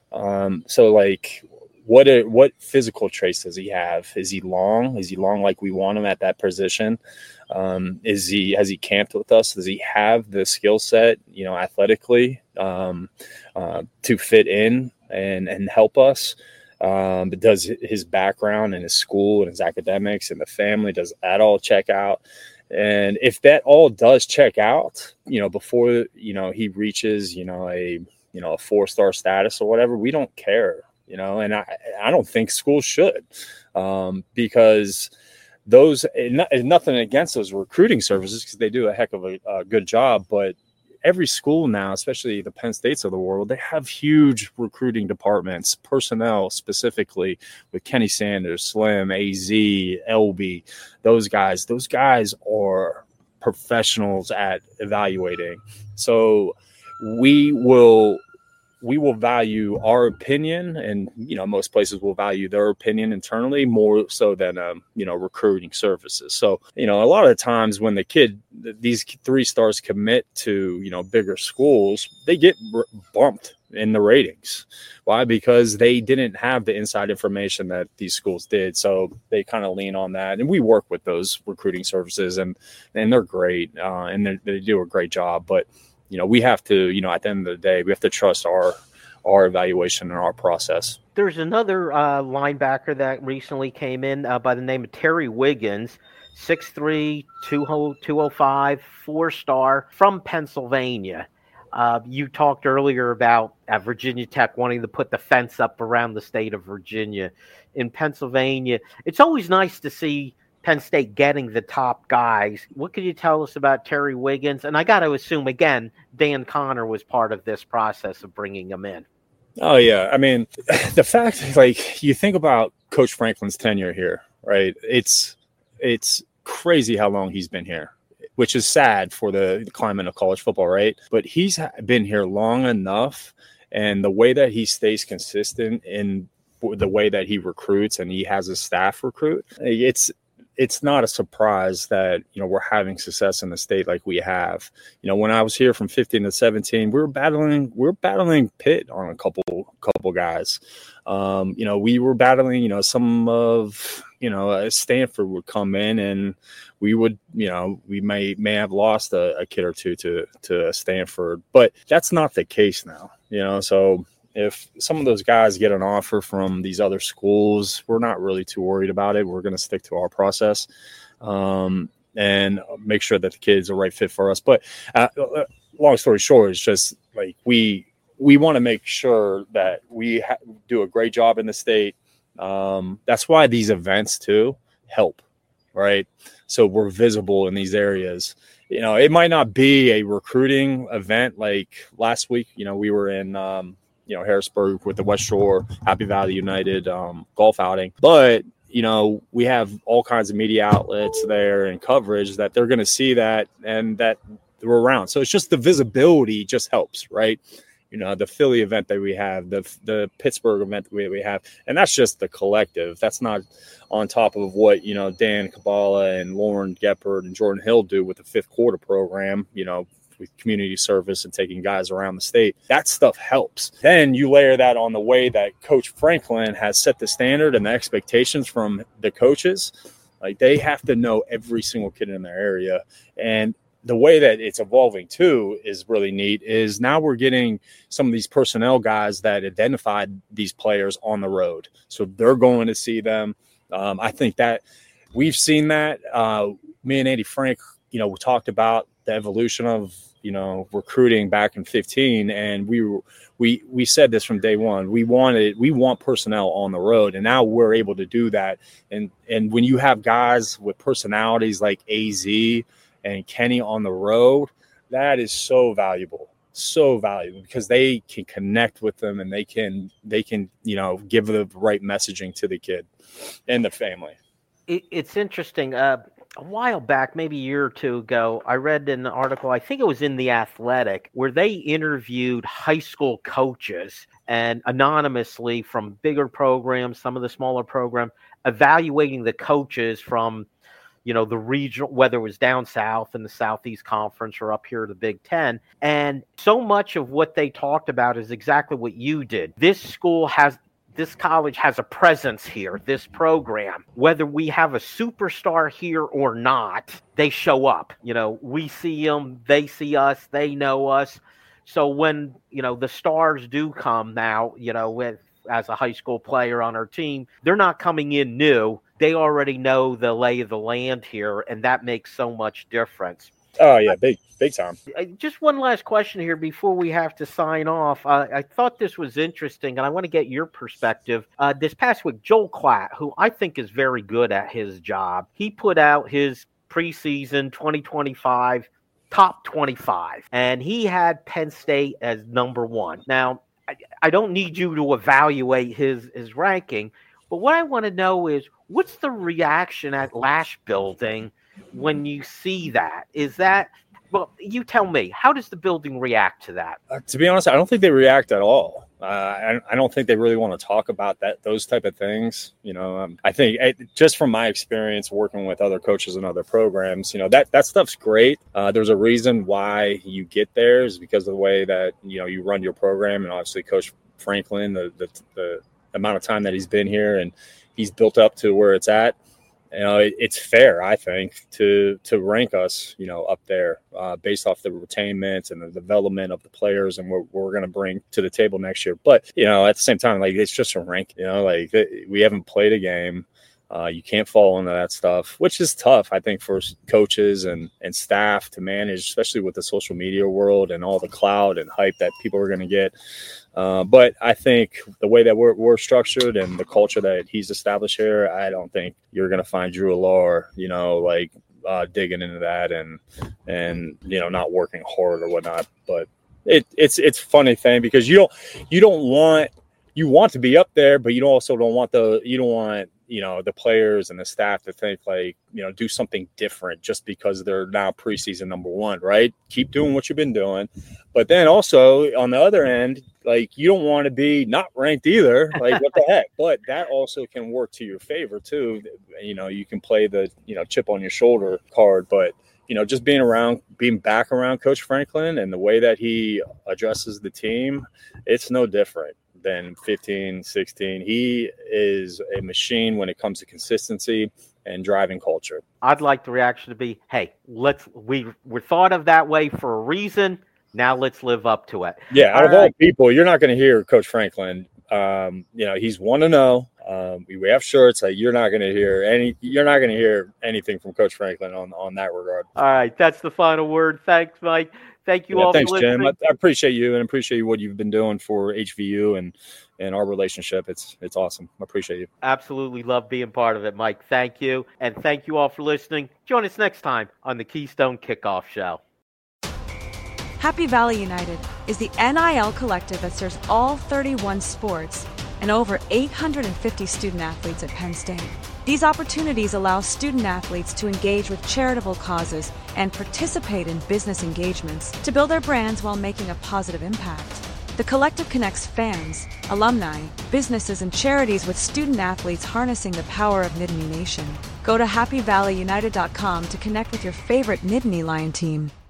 Um, so like, what are, what physical traits does he have? Is he long? Is he long like we want him at that position? Um, is he, has he camped with us? Does he have the skill set, you know, athletically, um, uh, to fit in and, and help us? Um, but does his background and his school and his academics and the family, does that all check out? And if that all does check out, you know, before, you know, he reaches, you know, a, you know, a four-star status or whatever, we don't care, you know, and I, I don't think schools should, um, because those, nothing against those recruiting services, because they do a heck of a, a good job, but every school now, especially the Penn States of the world, they have huge recruiting departments, personnel specifically with Kenny Sanders, Slim, A Z, L B, those guys, those guys are professionals at evaluating. So we will we will value our opinion, and, you know, most places will value their opinion internally more so than, um, you know, recruiting services. So, you know, a lot of the times when the kid, these three stars commit to, you know, bigger schools, they get r- bumped in the ratings. Why? Because they didn't have the inside information that these schools did. So they kind of lean on that. And we work with those recruiting services, and, and they're great, uh, and they do a great job. But, you know, we have to, you know, at the end of the day, we have to trust our our evaluation and our process. There's another uh, linebacker that recently came in uh, by the name of Terry Wiggins, six three, two oh five, four-star from Pennsylvania. Uh, you talked earlier about uh, Virginia Tech wanting to put the fence up around the state of Virginia. In Pennsylvania, it's always nice to see Penn State getting the top guys. What could you tell us about Terry Wiggins? And I got to assume, again, Dan Connor was part of this process of bringing him in. Oh, yeah. I mean, the fact, like, you think about Coach Franklin's tenure here, right? It's it's crazy how long he's been here, which is sad for the climate of college football, right? But he's been here long enough, and the way that he stays consistent in the way that he recruits and he has his staff recruit, it's it's not a surprise that, you know, we're having success in the state like we have. You know, when I was here from fifteen to seventeen, we were battling, we were battling Pitt on a couple, couple guys. Um, you know, we were battling, you know, some of, you know, Stanford would come in and we would, you know, we may, may have lost a, a kid or two to, to Stanford, but that's not the case now, you know, so if some of those guys get an offer from these other schools, we're not really too worried about it. We're going to stick to our process um, and make sure that the kid's a right fit for us. But uh, long story short, it's just like we we want to make sure that we ha- do a great job in the state. Um, that's why these events too help, right? So we're visible in these areas. You know, it might not be a recruiting event like last week. You know, we were in um, – you know, Harrisburg with the West Shore, Happy Valley United um, golf outing. But, you know, we have all kinds of media outlets there and coverage that they're going to see that and that we're around. So it's just the visibility just helps, right? You know, the Philly event that we have, the the Pittsburgh event that we, we have, and that's just the collective. That's not on top of what, you know, Dan Kabbalah and Lauren Geppert and Jordan Hill do with the fifth quarter program, you know, with community service and taking guys around the state. That stuff helps. Then you layer that on the way that Coach Franklin has set the standard and the expectations from the coaches. Like, they have to know every single kid in their area. And the way that it's evolving too is really neat. Is now we're getting some of these personnel guys that identified these players on the road, so they're going to see them. Um, I think that we've seen that. Uh, me and Andy Frank, you know, we talked about the evolution of, you know, recruiting back in fifteen, and we were, we we said this from day one. We wanted we want personnel on the road, and now we're able to do that. And and when you have guys with personalities like A Z and Kenny on the road, that is so valuable, so valuable, because they can connect with them, and they can they can you know give the right messaging to the kid and the family. It, it's interesting. Uh, a while back, maybe a year or two ago, I read an article, I think it was in The Athletic, where they interviewed high school coaches and anonymously from bigger programs, some of the smaller programs, evaluating the coaches from, you know, the regional, whether it was down south in the Southeast Conference or up here to the Big Ten. And so much of what they talked about is exactly what you did. This school has, this college has a presence here, this program. Whether we have a superstar here or not, they show up. You know, we see them, they see us, they know us. So when, you know, the stars do come now, you know, with as a high school player on our team, they're not coming in new. They already know the lay of the land here, and that makes so much difference. Oh, yeah, big, big time. Just one last question here before we have to sign off. Uh, I thought this was interesting, and I want to get your perspective. Uh, this past week, Joel Klatt, who I think is very good at his job, he put out his preseason twenty twenty-five top twenty-five, and he had Penn State as number one. Now, I, I don't need you to evaluate his, his ranking, but what I want to know is, what's the reaction at Lasch Building when you see that? Is that, well, you tell me, how does the building react to that? Uh, to be honest, I don't think they react at all. Uh, I, I don't think they really want to talk about that, those type of things. You know, um, I think it, just from my experience working with other coaches and other programs, you know, that, that stuff's great. Uh, there's a reason why you get there is because of the way that, you know, you run your program. And obviously Coach Franklin, the, the, the amount of time that he's been here and he's built up to where it's at. You know, it, it's fair, I think, to to rank us, you know, up there uh, based off the retainment and the development of the players and what we're going to bring to the table next year. But, you know, at the same time, like, it's just a rank, you know, like we haven't played a game. Uh, you can't fall into that stuff, which is tough, I think, for coaches and, and staff to manage, especially with the social media world and all the cloud and hype that people are going to get. Uh, but I think the way that we're, we're structured and the culture that he's established here, I don't think you're going to find Drew Allar, you know, like uh, digging into that and, and, you know, not working hard or whatnot. But it, it's, it's a funny thing because you don't, you don't want, you want to be up there, but you also don't want the, you don't want, you know, the players and the staff to think like, you know, do something different just because they're now preseason number one, right? Keep doing what you've been doing. But then also on the other end, like, you don't want to be not ranked either. Like, what the heck? But that also can work to your favor too. You know, you can play the, you know, chip on your shoulder card, but, you know, just being around, being back around Coach Franklin and the way that he addresses the team, it's no different than fifteen, sixteen. He is a machine when it comes to consistency and driving culture. I'd like the reaction to be, hey, let's we we're thought of that way for a reason. Now let's live up to it. Yeah, out all of right. all people, you're not going to hear Coach Franklin. Um, you know, he's one to know. Um, we, we have shirts that you're not going to hear any. You're not going to hear anything from Coach Franklin on on that regard. All right, that's the final word. Thanks, Mike. Thank you yeah, all thanks, for listening. Jim. I, I appreciate you and appreciate what you've been doing for H V U and and our relationship. It's it's awesome. I appreciate you. Absolutely love being part of it, Mike. Thank you, and thank you all for listening. Join us next time on the Keystone Kickoff Show. Happy Valley United is the N I L collective that serves all thirty-one sports and over eight hundred fifty student athletes at Penn State. These opportunities allow student athletes to engage with charitable causes and participate in business engagements to build their brands while making a positive impact. The collective connects fans, alumni, businesses, and charities with student athletes harnessing the power of Nittany Nation. Go to happy valley united dot com to connect with your favorite Nittany Lion team.